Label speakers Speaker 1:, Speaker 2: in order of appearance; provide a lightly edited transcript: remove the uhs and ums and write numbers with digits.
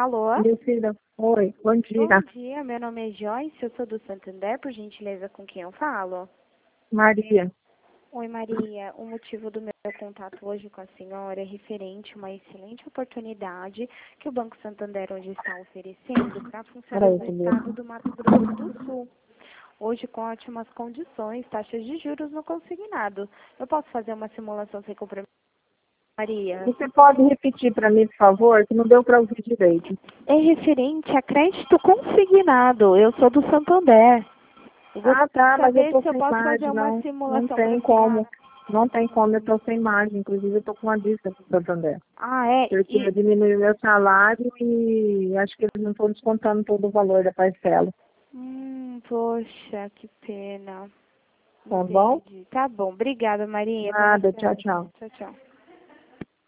Speaker 1: Alô?
Speaker 2: Minha filha, oi, bom dia.
Speaker 1: Bom dia, meu nome é Joyce, eu sou do Santander, por gentileza, com quem eu falo?
Speaker 2: Maria.
Speaker 1: Oi, Maria. O motivo do meu contato hoje com a senhora é referente a uma excelente oportunidade que o Banco Santander hoje está oferecendo para funcionários
Speaker 2: Peraí,
Speaker 1: do
Speaker 2: filha.
Speaker 1: estado do Mato Grosso do Sul. Hoje com ótimas condições, taxas de juros no consignado. Eu posso fazer uma simulação sem compromisso, Maria?
Speaker 2: Você pode repetir para mim, por favor, que não deu para ouvir direito.
Speaker 1: É referente a crédito consignado. Eu sou do Santander. Eu
Speaker 2: Ah,
Speaker 1: gostaria
Speaker 2: tá,
Speaker 1: de
Speaker 2: mas eu
Speaker 1: saber
Speaker 2: tô
Speaker 1: se eu
Speaker 2: sem
Speaker 1: posso fazer
Speaker 2: imagem,
Speaker 1: uma
Speaker 2: não
Speaker 1: simulação para
Speaker 2: tem
Speaker 1: a senhora.
Speaker 2: como. Não tem como, eu tô sem imagem. Inclusive, eu tô com uma dívida com o Santander.
Speaker 1: Ah, é?
Speaker 2: Porque eu diminui o meu salário e acho que eles não estão descontando todo o valor da parcela.
Speaker 1: Poxa, que pena.
Speaker 2: Tá bom?
Speaker 1: Entendi. Tá bom. Obrigada, Maria. Boa
Speaker 2: Nada, tchau,
Speaker 1: tarde.
Speaker 2: tchau.
Speaker 1: Tchau, tchau.